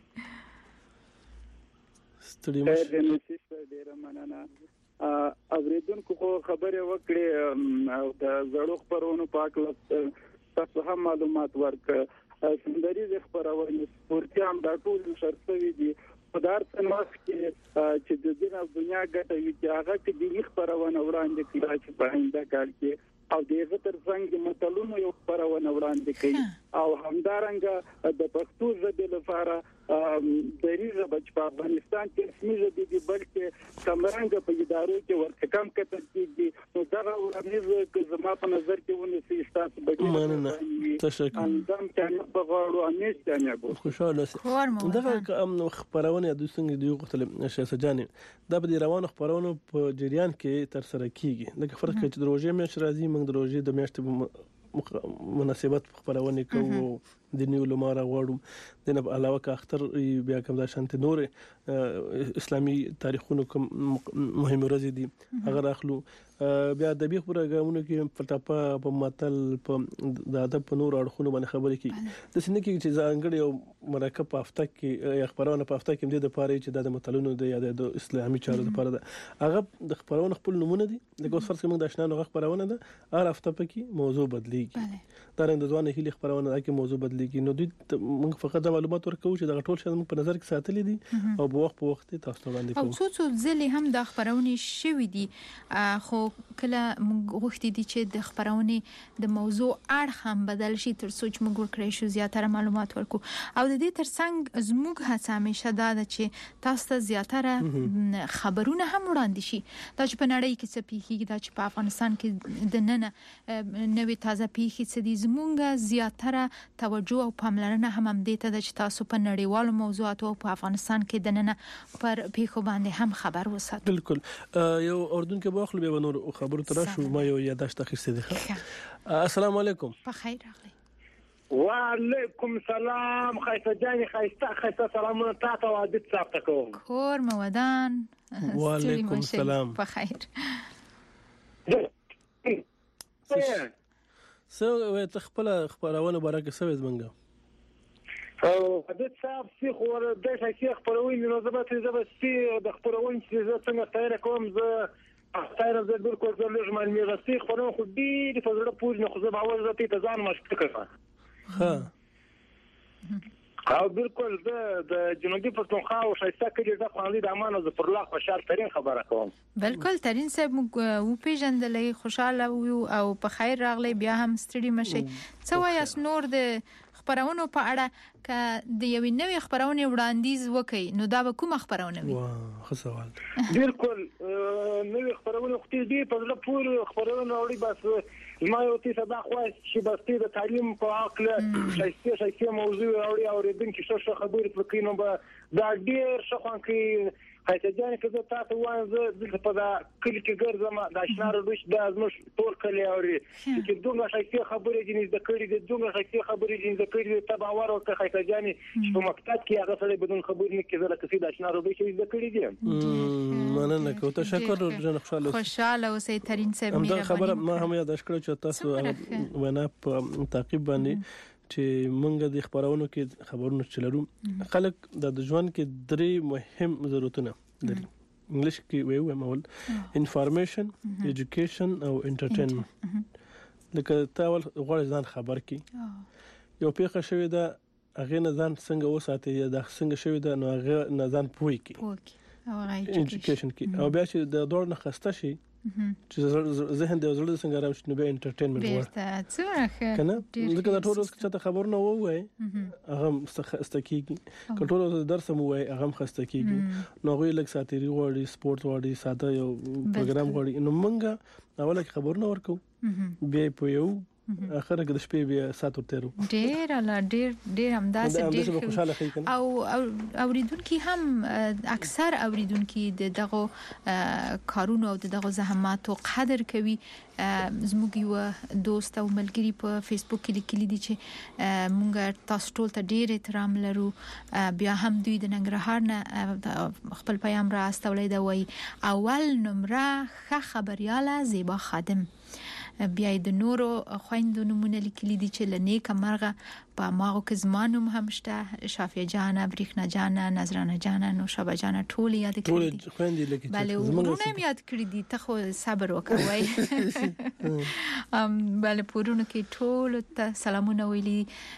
ستړي مشه ډیره مننه اوریدونکو خو خبرې وکړې او د زړو خبرونو پاک تاسو هم معلومات ورکړه سندري خبرونه سپورتي هم دا ټول شرطوي دي په دار څنګه چې د دې د دنیا ګټه وي چې هغه کې د خبرونه وړاندې کړي چې په آینده کال کې او دغه تر څنګه متلونو یو خبرونه وړاندې کړي او همدارنګه د پښتو ژبې لپاره د ریزه بچ په افغانستان کې سمېږي دي بلکې څنګه په ادارو کې ورته کم کتل کېږي نو دا ورنيزه چې زما په نظر کې ونه سي تاسو به مننه تشکر اندام چې په غواړو امیش ته خوشاله دغه خبرونه د څنګه دی غوښتل شاه جان دا به روانو خبرونه په جریان کې تر سره کیږي لکه فرق کې د روزي مېش راځي موږ د روزي د میاشتې مناسبت خبرونه کوو د نیو لماره غواړم د نه علاوه کا اختر بیا کوم د شانت نور اسلامي تاریخونو کوم مهم ورځ دي هغه راخلو بیا د بي خبرګامونو کې پټاپا په متل په د ادب په نور اړخونو باندې خبرې کوي د سینې کې چې ځانګړي یو مرکب په هفته کې خبرونه په هفته کې د پاره چې د متلونو د یا د اسلامي چارو لپاره ده هغه د خبرونه خپل نمونه دي د ګوس فرض کوم د آشنا نو خبرونه ده هر هفته په کې موضوع بدليږي دا رنګ د ځوان هلي خبرونه ده کې موضوع بدليږي بدلېږي. نو دوی موږ فقط د معلومات ورکوو چې دا ټول شی موږ په نظر کې ساتلې دي او په وخت په وخت تاسو ته وړاندې کوو. او څو څو ځلې هم د خبرونه شوې دي، خو کله موږ غوښتي دي چې د خبرونه د موضوع اړخ هم بدل شي تر څو چې موږ ورکړی شو زیاتره معلومات ورکو. او د دې ترڅنګ زموږ هڅه همیشه دا ده چې تاسو ته زیاتره خبرونه هم وړاندې شي، دا چې په نړۍ کې څه پیښیږي، دا چې په افغانستان کې د نن نوې تازه پیښې څه دي. زموږ زیاتره توجه او پاملرنه هم هم دې ته ده چې تاسو په نړیوالو موضوعاتو او په افغانستان کې د نن پر پیښو باندې هم خبر وساتئ. بالکل. یو اردن کې باخلو به نور خبرو تر شو ما یو یاداشت اخیسته دي. السلام علیکم. په خیر راغلی. وعلیکم السلام. خیسته جان خیسته خیسته سلامونه تاسو او عادت صاحب کوم. کور مودان. وعلیکم السلام. په خیر. سو ته خپل خبرونه برکه سوي زمنګ او عادت صاحب سی خو د شي خبرونه نو زبات زبات سی د خبرونه چې زه څنګه تیر کوم زه اختار زه بالکل زه لږ معلومات راستي خبرونه خو دې په زړه پوری نه خو زه باور زه ته ځان مشکل کړم. ها او بالکل زه د جنوبي پښتونخوا او شایسته کړي د قانوني د امانه ز پر لا خوشحال ترين خبره کوم. بالکل ترين صاحب او پیژندلې خوشاله او په خیر راغلی، بیا هم ستړي مشي. څه وایي نور د خبرونو په اړه ک د یوې نوې خبرونه وړاندیز وکي نو دا به کوم خبرونه وي؟ واه ښه سوال. بالکل نوې خبرونه خو دې په لږ پور خبرونه اوري، بس ما یو څه صدا خو چې بس د تعلیم په اړه شایسته شایسته موضوع اوري او دې کې څه خبرې وکړي نو به دا ډېر ښه خوان کې حیثیت جان کې تاسو وایم زه د په دا کلی کې ګرځم د اشنار دوش د ازمش ټول کلی اوري چې دوه شایسته خبرې دي د کړي د دوه شایسته خبرې دي د کړي ته باور او حیثیت جان په مکتب کې هغه سره بدون خبرې نه کې زله کسي د اشنار دوش د کړي دي. مننه کوم تشکر جن خوشاله خوشاله اوسئ ترين صاحب. همدا خبره ما هم یاد کړو چې تاسو ونه په تعقیب باندې چې مونږ د خبرونو کې خبرونه چلرو خلک د ژوند کې درې مهم ضرورتونه لري. انګلیش کې وایو مول انفارمیشن، ایجوکیشن او انټرټینمنت. لکه تاول غواړي ځان خبر کی یو پیښه شوې ده هغه نه ځان څنګه وساتي یا د څنګه شوې ده نو هغه نه ځان پوي کی او ایجوکیشن کی او بیا چې د دوړ نه خسته شي چې ذهن د زړه څنګه راوښنه به انټرټینمنت ورته څه کنه ځکه دا ټول څه ته خبرونه وای هغه مستقیږي کټول درس مو وای هغه مخستقیږي نو غوي لک ساتيري غوړي سپورت غوړي ساده یو پروګرام غوړي نو مونږه اوله خبرونه ورکو بیا په یو اخر کې د شپې بیا ساتو تیرو ډیر لا ډیر ډیر همداسې ډیر او اوریدونکو هم اکثر اوریدونکو د دغه کارونو او دغه زحماتو قدر کوي. زموږ یو دوست او ملګری په فیسبوک کې لیکلي دي چې مونږ تاسو ټول ته ډیر احترام لرو. بیا هم دوی د ننګرهار نه خپل پیغام را استولې دا وای اول نمره ښه خبرياله زیبا خادم، بیا د نورو خويندو نمونه لیکلي دي چې لنیک مرغه په ماغو کې زمانوم هم شته، شافیه جان، بریښنا جان، نظرانه جان، نو شبا جان ټول یاد کړی دي. ټول خويندې لیکلي بله ورونه هم یاد کړی دي. ته خو صبر وکوي. ام بله پورونو کې ټول ته سلامونه ویلي.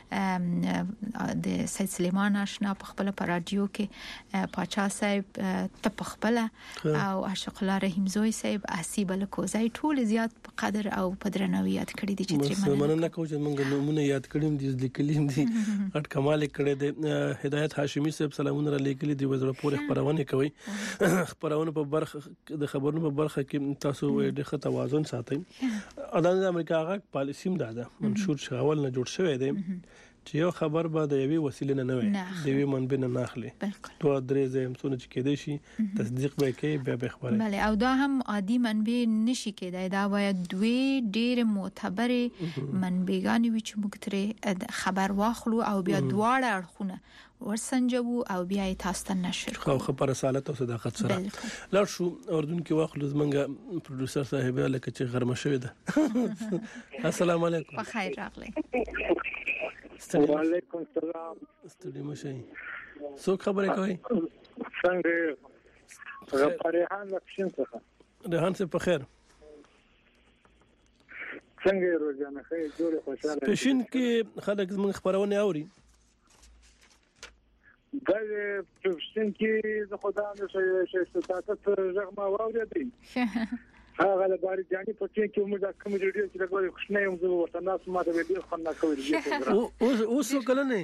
د سید سلیمان آشنا په خپل په رادیو کې پاچا صاحب ته په خپل او عاشق الله رحیم زوی صاحب حسیب الکوزای ټول زیات په قدر او په درناوي یاد کړی دي چې ترې مننه کوم چې موږ نمونه یاد کړیم دي لیکلي دي اټ کمال کړی دی. هدایت هاشمی صاحب سلامونه را لیکلي دي وزره پورې خبرونه کوي. خبرونه په برخه د خبرونو په برخه کې تاسو د توازن ساتئ. د امریکا غاک پالیسیم ده منشور شاول نه جوړ شوی دی چې یو خبر به د یوې وسیلې نه نه وي د یوې منبع نه ناخلي دوه درې ځای هم څونه چې کېدای شي تصدیق به کوي بیا به خبره بله او دا هم عادي منبع نشي کېدای. دا باید دوی ډېر معتبرې منبعګانې وي چې موږ ترې خبر واخلو او بیا دواړه اړخونه ورسنجو او بیا یې تاسو ته نشر خو خبره رسالت او صداقت سره لاړ شو. اردن کې واخلو زمونږ پروډوسر صاحب لکه چې غرمه شوې ده. السلام علیکم. په خیر راغلی. وعلیکم السلام. ستړي مشي څو خبرې کوي؟ څنګه غفار ریحان لکشن څخه ریحان سے په خیر څنګه روزانه خې جوړه خوشاله پښین کې خلک زموږ خبرونه اوري دا پښین کې د خدای نو شي ستاسو ژغما واوري دي هغه د باري جاني په کې کوم د کوم ریډیو چې لګوي خوشنه یم زه ورته ناس ماته به ډیر خندا کوي دي اوس اوس کله نه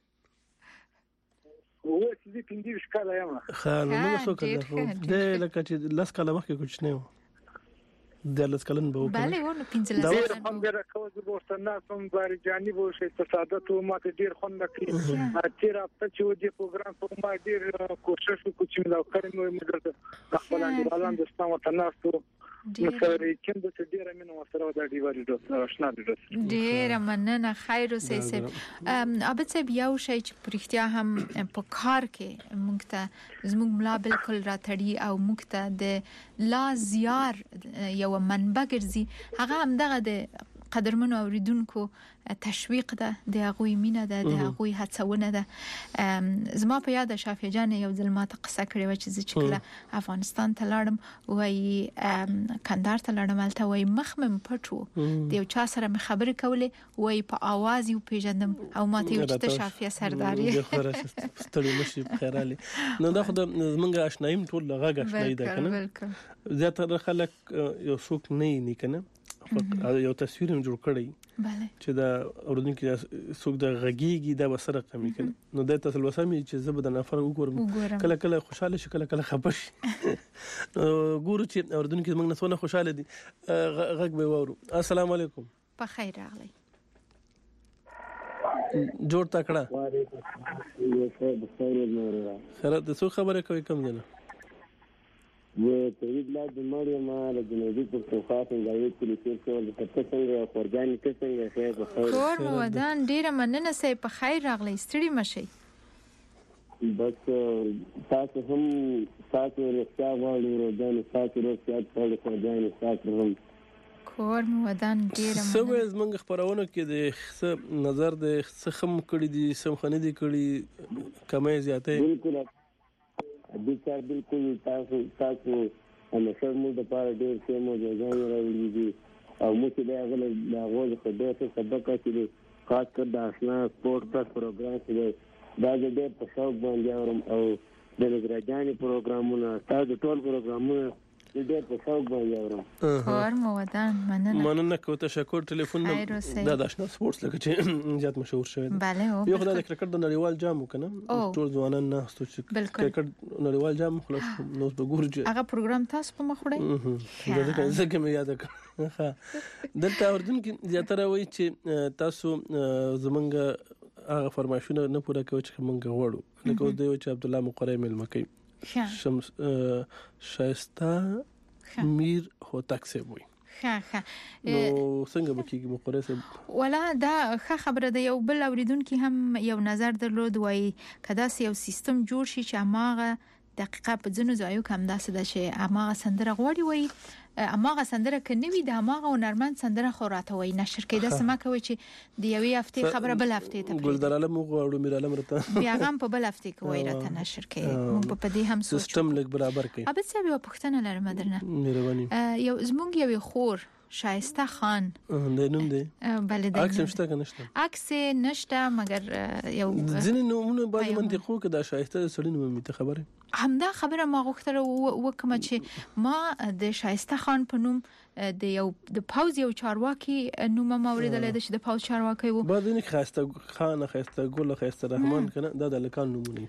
او چې دې پنځه شکاله یم خاله نو څه کړه د لکه چې لاس کله مخکې کوچنه و د لاس کلن به بله ونه پنځه لاس دا هم راکوه د ورته ناس هم باري جاني به شي ستاسو ته ماته ډیر خندا کوي چې راځي چې دې پروګرام په ما ډیر کوشش وکړم چې دا کړم نو موږ د خپل انډیوالان د ستاسو تناسو مثلا کوم د ډیره مینه سره د دیوالي د آشنا دي ډیره مننه خیر اوسې سه ابته بیا شي چې پرختیا هم په کار کې موږ ته زموږ ملا بالکل راتړي او موږ ته د لا زیار یو منبع ګرځي هغه هم دغه د قدرمنو اوریدونکو تشویق ده د هغوی مینه ده د هغوی هڅونه ده زما په یاد شافعه جان یو ځل ماته قصه کړې و چې چې کله افغانستان ته لاړم وای کندهار ته لاړم البته وای مخمم پټو د یو چا سره مې خبرې کولې وای په आवाज یو پیژندم او ماته یو چې شافعه سرداري ستړي مشي خیرالي نو دا خو د منګه آشنایم ټول لغه آشنای ده کنه زیاتره خلک یو څوک نه نه کنه یو تصویر هم جوړ کړی bale چې دا اوردونکو څوک د غږیږي دا وسره کمی کړي نو د تاسو وسامي چې زبد نفر وګورم کله کله خوشاله شي کله کله خبر شي ګورو چې اوردونکو موږ نه څونه خوشاله دي غږ به وورو السلام علیکم په خیر راغلی جوړ تکړه خیرات د څو خبره کوي کم دی نه و توید لا د مړی ما له جنوبي پښتونخوا څخه غوښتل چې څه ول څه څنګه خورګان کې څنګه خیر په خیر کور ودان ډیره مننه سي په خیر راغلی ستړي مشي بس تاسو هم تاسو رښتیا وایي ورځان تاسو رښتیا په خورګان تاسو هم کور ودان ډیره مننه سوې زمنګ خبرونه کې د نظر د خم کړي دي سم خنه دي کړي کمه زیاته بالکل بیچار بالکل تاسو تاسو همیشه موږ د پاره ډېر څه مو ځای راوړي دي او موږ د هغه د غوږ په ډېر سبق کې خاص کر د آشنا سپورت تاسو پروګرام کې دا د ډېر په شوق باندې اورم او د لګراجاني پروګرامونه تاسو ټول پروګرامونه ډېر په شوق باندې اورم کور مو ودان مننه مننه کو تشکر ټلیفون دا د آشنا سپورت لکه چې زیات مشهور شوی bale یو خدای د کرکټ د نړیوال جام وکنه ټول ځوانان نه ستو چې کرکټ نړیوال جام خلاص نو په ګورج هغه پروګرام تاسو په مخ وړي دا څنګه مې یاد کړ دلته اوردون کې زیاتره وایي چې تاسو زمونږ هغه فرمایشونه نه پوره کوي چې موږ غواړو لکه دوی چې عبد الله مقری مل مکي شمس شایسته میر هوتک سه وي ها ها نو څنګه بکیږي مقری سه ولا دا ښه خبره ده یو بل اوریدونکو هم یو نظر درلود وای کدا یو سیستم جوړ شي چې اماغه دقیقه په ځینو ځایو کې هم داسې ده چې اماغه سندره غوړي وای اماغه سندره کني وي د اماغه هنرمند سندره خوراته وای نشر کېده سم کوي چې د یوې هفته خبره بل هفته ته ګلدار عالم غوړو میر عالم رته بیا هم په بل هفته کې وای راته نشر کوي موږ په دې هم سیستم لګ برابر کوي ابد څه یو پښتنه لرم درنه مهرباني یو زمونږ یو خور شایسته خان د نوم دی بله د عکس نشته کنه عکس نشته مګر یو ځینې نومونه باید منطقو کې د شایسته سړی نوم می ته خبره همدا خبره ما غوښتل وکم چې ما د شایسته خان په نوم د یو د پاوز یو چارواکي نوم ما اوریدل چې د پاوز چارواکي وو بعد نه خاسته خان خاسته ګل خاسته رحمان کنه دا د لکان نومونه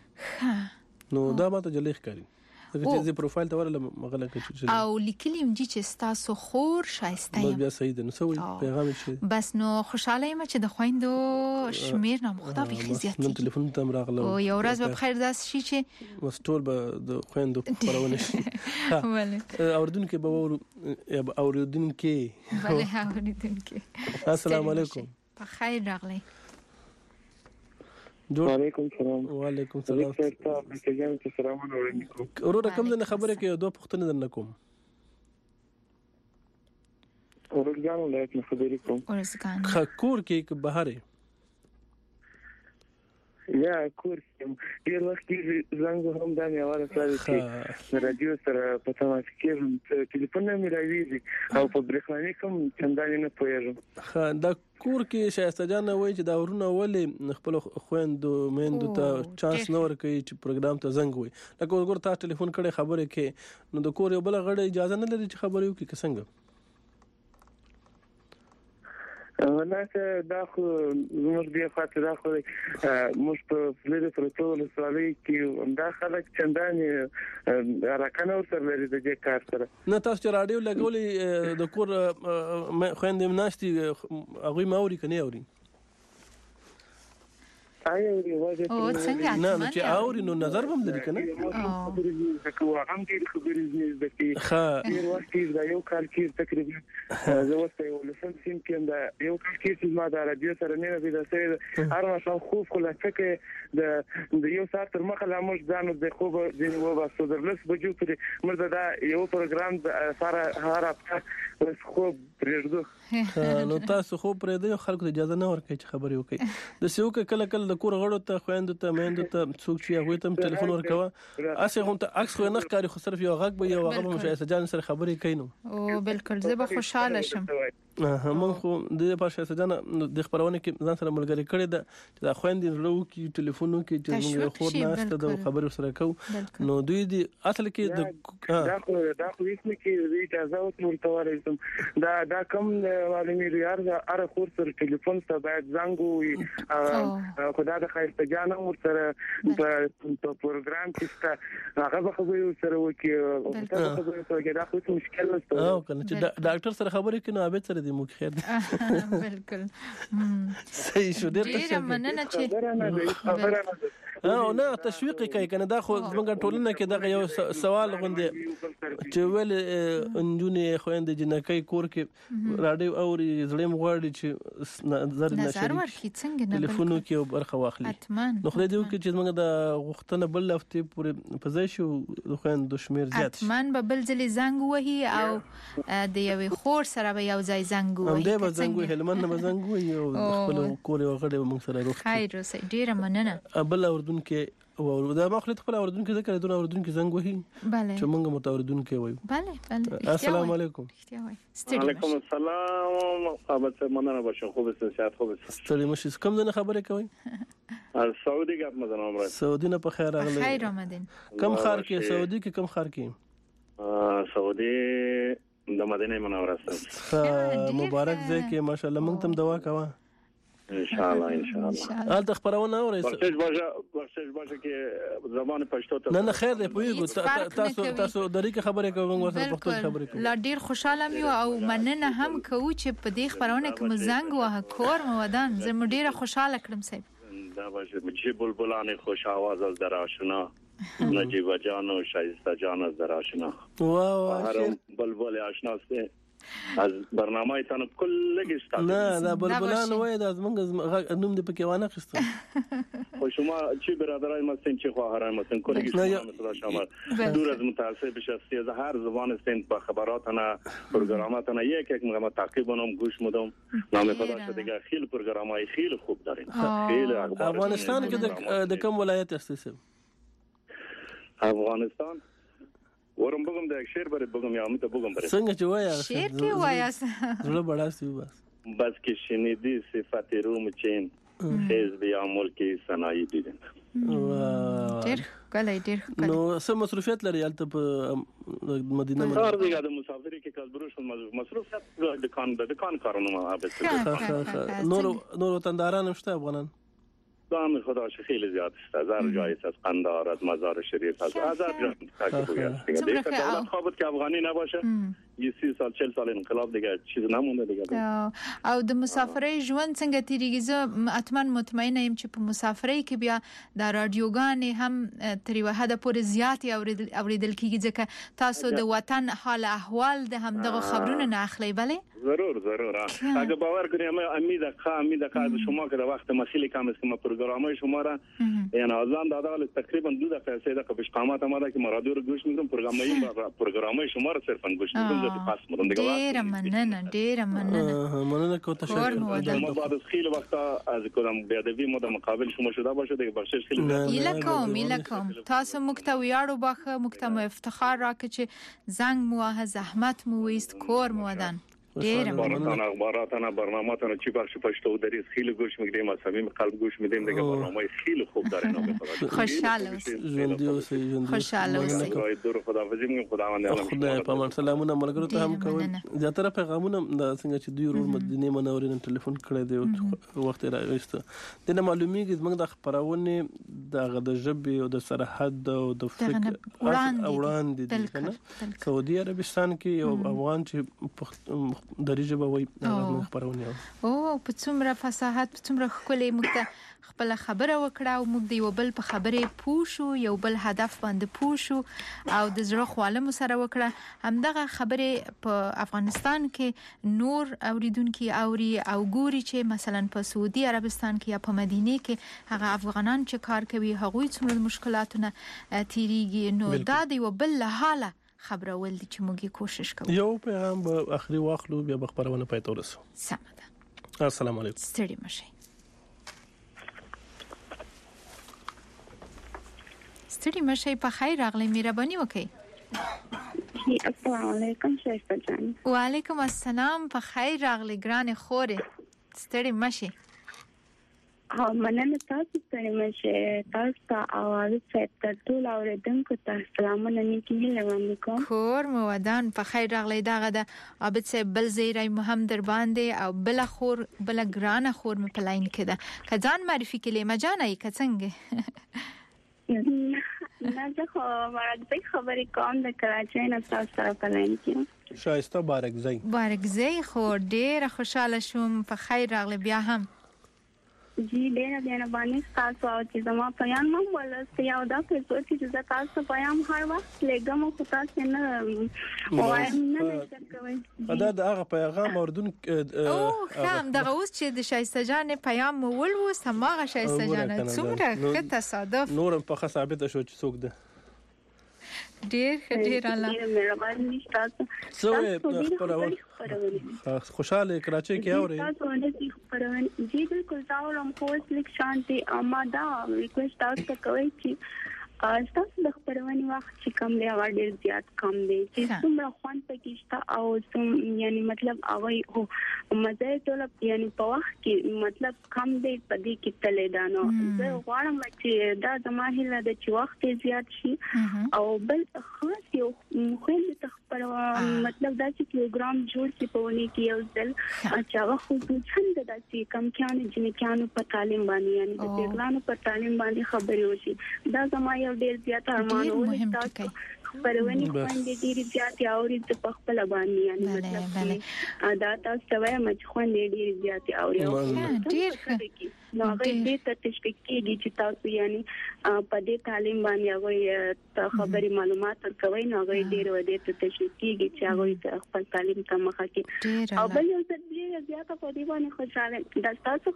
نو دا ماته جلیخ کوي چې زه پروفایل ته ورله مغله کې او لیکلیم چې تاسو خور شایسته یم بیا صحیح ده نو سوي پیغام شي بس نو خوشاله یم چې د خويندو شمیر نه مختلف زیات نو ټلیفون ته راغله او یو ورځ به بخیر داس شي چې مستور به د خويندو پرونه شي بله اوردون کې به اوردون کې بله اوردون کې السلام علیکم په خیر راغلی وعلیکم السلام وعلیکم السلام ورو رقم د خبره کې دوه پښتنه درنه کوم اورګان ولایت نه خبرې کوم اورګان خکور کې بهاره یا کور ډیر وخت کې زنګ هم دا مې اوره سره چې رادیو سره په تماس کې ټلیفون مې راوېږي او په برېښنایي کوم چندانې نه پوهېږم. ها دا کور کې شایسته جان وایي چې دا ورونه ولې خپل خويندو میندو ته چانس نه ورکوي چې پروګرام ته زنګ وي. لکه وګور تا ټلیفون کړي خبرې کې نو د کور یو بل غړي اجازه نه لري چې خبرې وکړي که څنګه؟ ولکه دا خو زموږ دی خاطر دا خو موږ په فلری پروتو ولسوالۍ کې دا خلک چندانې راکنه ورسره لري د دې کار سره. نه تاسو چې رادیو لګولې د کور خويندې مناشتي هغه ماوري کني اوري آیا ریواج او څنګه نه نه چې اوري نو نظر هم لري کنه او هم دې خبرې زنه دي ښه ډیر وخت دا یو کال کې تقریبا زه وسته یو لسم سیم کې دا یو کال کې چې ما دا رادیو سره نه ویل چې هر ماشوم خوب خلاصه کې د د یو ساعت تر مخه لا موږ ځانو د خوب د و باسو درلس بجو پرې موږ دا یو پروګرام سره هر هفته خوب پرېږدو نو تاسو خوب پرېږدو خلکو ته اجازه نه ورکړي چې خبرې وکړي د سیو کله کله کور غړو ته خويندو ته میندو ته څوک چې هغه ته ټلیفون ورکوه اسه هم ته عکس خو نه ښکاري خو صرف یو غږ به یو هغه مشایسته جان سره خبرې کوي نو او بالکل زه به خوشاله شم. ها من خو د پاشا سجان د خبرونه کې ځان سره ملګری کړی دا چې دا خويندې ورو کې ټلیفونو کې چې موږ خور ناشته د خبرو سره کو نو دوی دی اصل کې د دا خو دا خو هیڅ نه کې اجازه ورته ورته دا دا کوم معلومي ریار دا اره خور سره ټلیفون ته باید زنګ وي خدای د خیر ته جان ور سره په پروګرام کې هغه به خبرې سره وکي او دا خبرې سره دا خو مشکل نشته او کنه چې ډاکټر سره خبرې کینو عابد سره مو خیر بالکل صحیح شو ډیر مننه چې او نه تشویق کوي کنه دا خو زمونږ ټولنه کې دا یو سوال غوندي چې ول انجونې خويندې جنکۍ کور کې راډیو اوري زړم غواړي چې نظر نظر ورکړي څنګه نه ټلیفونو کې برخه واخلي نو خو دې وکړي چې زمونږ د غوښتنه بل هفته پورې په ځای شو د خويندو شمیر زیات شي اتمن به بل ځلې زنګ وهي او د یوې خور سره به یو ځای زنګ وهي هم دې به زنګ وهي هلمن نه به زنګ وهي او خپل کور یو غړي موږ سره روغ خیر اوسه ډیره مننه بل اوردون کې او دا ما خپل خپل اوردون کې ذکر دونه اوردون کې زنګ وهي bale چې موږ متوردون کې وایو bale bale السلام علیکم وعلیکم السلام ابد مننه باشه خوب است صحت خوب است ستړي مشي کوم نه خبرې کوي سعودي ګپ مزه نومره سعودي نه په خیر راغلی خیر آمدین کم خار کې سعودي کې کم خار کې سعودي د مدینه منوره سره مبارک ځای کې ماشاءالله موږ تم دوا کوه ان شاء الله ان شاء الله حال تخبرونه اورئ بخشش باشه بخشش باشه کې زبان پښتو ته نه نه خیر دی پویګو تاسو تاسو دریکه خبرې کوم موږ سره پښتو خبرې کوو لا ډیر خوشاله یو او مننه هم کوو چې په دې خبرونه کې مزنګ وه کور مو ودان زه م ډیره خوشاله کړم صاحب دا باشه چې بلبلان خوش आवाज از در آشنا نجیب جان و شایسته جان از در آشنا واه هر بلبل آشنا است از برنامه تان کلگی استاد نه دا بلبلان وای دا زمونږ نوم دې پکې وانه خسته خو شما چی برادرای مستین چی خواهرای مستین کلگی شما شما دور از متعصب شخصی از هر زبان استین با خبراتنا پروگراماتنا یک یک مقام تعقیب کنم گوش میدم نام خدا شده دیگه خیلی پروگرامای خیلی خوب دارین خیلی اخبار افغانستان کې د کوم ولایت استیسه افغانستان ورم بگم د شعر بره بگم یا امید بگم بره څنګه چې وایي شعر کې وایي زړه بڑاستی بس بس که شنیدی صفات روم چین حزب یا ملکی صنایع دیدن ډیر کله ډیر نو سم مصروفیت لري البته په مدینه کار دی د مسافری کې کال بروش مصروفیت د دکان د دکان کارونه ما به نور نور تنداران شته افغانان دام خدا خیلی زیاد است از هر جایی از قندهار از مزار شریف از از هر جایی دیگه دیگه دولت خوابت که افغانی نباشه یه سی سال چهل سال انقلاب دیگه چیز نمونده دیگه او د مسافرۍ ژوند څنګه تیریږي زه اتمن مطمئنه یم چې په مسافرۍ کې بیا د رادیوګانې هم تر یوه حده پورې زیاتې اوریدل کیږي ځکه تاسو د وطن حال احوال د همدغه خبرونه نه اخلئ بلې ضرور ضرور اگه باور کنیم امید کا امید کا شما که در وقت مسئله کم است که ما پروگرامای شما را یعنی آزان داده تقریبا دو دقیقه سه دقیقه پیش قامت آمده که رادیو رو گوش میکنم پروگرامای پروگرامای شما را صرفا گوش میکنم ذاتی پاس میکنم دیگه ډیر مننه ډیر مننه مننه کوم تشکر ما بعد از خیلی وقت از کدام بیادبی ما در مقابل شما شده باشه دیگه بخشش خیلی ایله کوم ایله کوم تاسو مکتویارو باخه مکتم افتخار را که زنگ مو زحمت مو ویست کور مو ودان ډیر مننه اخباراتنا برنامه‌تان چی بخش پشتو دریز خیلی گوش می‌گیریم از صمیم قلب گوش می‌دیم دیگه برنامه خیلی خوب داره نام خدا خوشحال اوسئ خوشحال اوسئ دور خداحافظی میگم خداوند خدای په امان سلامونه ملګرو ته هم کوي زیاتره پیغامونه د څنګه چې دوی ورور مدینه منورې ټلیفون کړی دی وخت راويسته د نه معلومیږي موږ د خبرونه د د ژبې او د سرحد او د فکر وړاندې دي کنه سعودي عربستان کې یو افغان چې درجه به وي خبرونه او په څومره فصاحت په څومره خولې موږ خپل خبره وکړه او موږ د یو بل په خبرې پوښو یو بل هدف باندې پوښو او د زړه خواله سره وکړه همدغه خبره په افغانستان کې نور اوریدونکو اوري او ګوري چې مثلا په سعودي عربستان کې یا په مدینه کې هغه افغانان چې کار کوي هغوی څومره مشکلاتونه تیریږي نو دا د یو بل له حاله خبره ول چې موږ کوشش کوو یو پیغام به اخري واخلو بیا به خبرونه پای ته ورسو سم ده السلام علیکم ستړي مشي ستړي مشي په خیر راغلی مهرباني وکړئ السلام علیکم شایسته جان وعلیکم السلام په خیر راغلی ګران خوره ستړي مشي ها مننه تاسو ستړي مشه تاسو ته اواز څه ټول اوریدونکو ته سلامونه نیکی لوم کوم خور مو ودان په خیر راغلی داغه د ابد څه بل زیرای مهم در باندې او بل خور بل ګران خور مې پلاین کده کځان معرفي کړي مجانای کڅنګ نه زه خو ورته خبرې کوم د کراچۍ نه تاسو سره پلاین کیم شایسته بارکزی بارکزی خو ډیر خوشاله شوم په خیر راغلی بیا هم جی ډیر ډیر باندې تاسو او چې زما پیغام مو ولست یو دا په چې زه تاسو پیغام هر وخت لګم خو تاسو نه وایم نه کوي دا د هغه پیغام اردن او خام دغه اوس چې د شایسته جان پیغام مول و سماغه شایسته جان څومره ښه تصادف نورم په ثابت شو چې څوک ده ډیر ډیر الله ډیر مهرباني تاسو سوې خبرونه خوشاله کراچۍ کې اوري تاسو نه خبرونه جی بالکل تاسو هم خو لیک شانتي اما دا ریکوست تاسو کوي چې تاسو د خبرونه وخت چې کم دی هغه ډیر زیات کم دی چې څومره خوان پکېشته او څوم یعنی مطلب هغه مزه ټول یعنی په وخت کې مطلب کم دی په دې کې تلې دانو زه غواړم چې دا د ماهله د چې وخت زیات شي او بل خاص یو خو د خبرونه مطلب دا چې پروګرام جوړ شي په ونی کې یو ځل چې هغه خصوصا د داسې کم کېانو جنکانو په تعلیم باندې یعنی د پیغلانو په تعلیم باندې خبرې وشي دا زما یو ډیر زیات ارمان و تاسو خبرونه باندې ډیر زیات اوري د خپل باندې یعنی مطلب دا تاسو ته وایم چې خوندې ډیر زیات اوري ډیر نو هغه دې ته تشویق کیږي چې تاسو یعنی په دې تعلیم باندې هغه خبري معلومات ورکوي نو هغه ډیر و دې ته تشویق کیږي چې هغه خپل تعلیم ته مخه کړي او بل یو څه ډیر زیات په دې باندې خوشاله د تاسو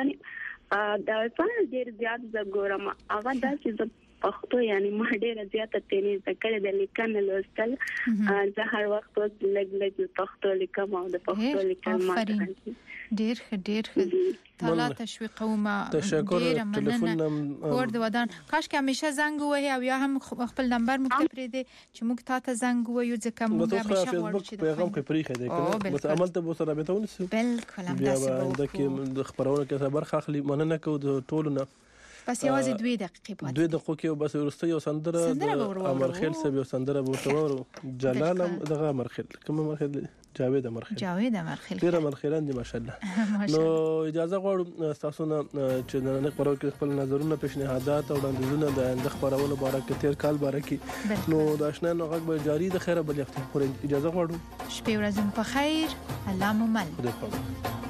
خبرونه دا په ډیر زیات زګورم هغه دا چې پښتو یعنی ما ډیره زیاته تنه ذکر د لیکن لوستل زه هر وخت لګ لګ پښتو لیکم او د پښتو لیکل ما ډیر ښه ډیر ښه تعالی تشویق او ما ډیره مننه ور د ودان کاش کې همیشه زنګ وای او یا هم خپل نمبر مو ته پرې دي چې موږ تاسو زنګ وایو ځکه موږ همیشه غواړو چې پیغام کې پریخه دی کنه بس عمل ته به سره به تونسو بالکل هم داسې د کې خبرونه کې خبر خاخلي مننه کو د ټولونه بس یوازې دوه دقیقې پاتې دوه دقیقې کې بس ورسته یو سندره د امرخیل سب یو سندره بوتور جلالم دغه امرخیل کوم امرخیل جاوید امرخیل جاوید امرخیل ډیر امرخیلان دي ماشاءالله نو اجازه غواړم تاسو نه چې نن خبرو کې خپل نظرونه پیشنهادات او وړاندیزونه د اند خبرولو باره کې تیر کال باره کې نو د آشنا نو غږ به جاری د خیره بل اجازه غواړم شپه ورځم په خیر الله مو مل